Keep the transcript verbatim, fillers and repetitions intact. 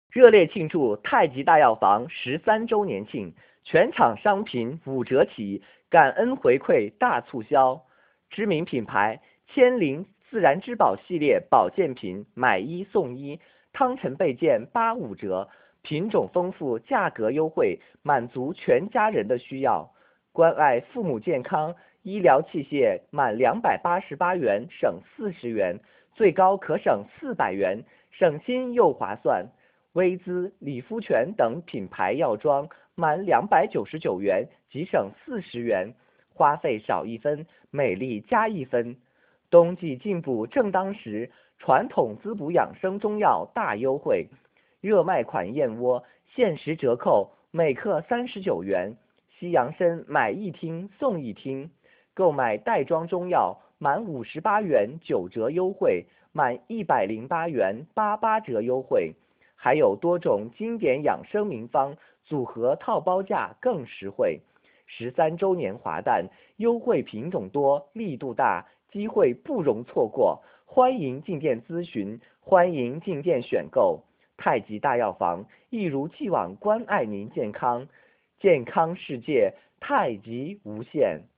热烈庆祝太极大药房十三周年庆，全场商品五折起，感恩回馈大促销。知名品牌千灵自然之宝系列保健品买一送一，汤臣倍健八五折，品种丰富，价格优惠，满足全家人的需要。关爱父母健康，医疗器械满两百八十八元省四十元，最高可省四百元，省心又划算。薇姿、理肤泉等品牌药妆满两百九十九元即省四十元，花费少一分，美丽加一分。冬季进补正当时，传统滋补养生中药大优惠，热卖款燕窝限时折扣，每克三十九元。西洋参买一听送一听，购买袋装中药满五十八元九折优惠，满一百零八元八八折优惠。还有多种经典养生名方，组合套包价更实惠。十三周年华诞，优惠品种多，力度大，机会不容错过。欢迎进店咨询，欢迎进店选购。太极大药房一如既往关爱您健康，健康世界，太极无限。